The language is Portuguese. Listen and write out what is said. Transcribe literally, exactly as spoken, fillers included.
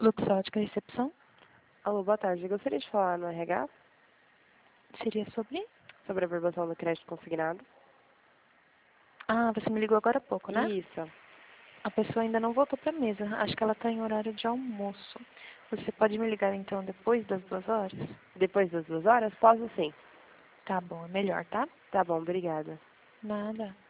Luxótica Recepção? Alô, boa tarde. Eu gostaria de falar no R H Seria sobre? sobre a aprovação do crédito consignado. Ah, você me ligou agora há pouco, né? Isso. A pessoa ainda não voltou para a mesa. Acho que ela está em horário de almoço. Você pode me ligar então depois das duas horas? Depois das duas horas? Posso sim. Tá bom, é melhor, tá? Tá bom, obrigada. Nada.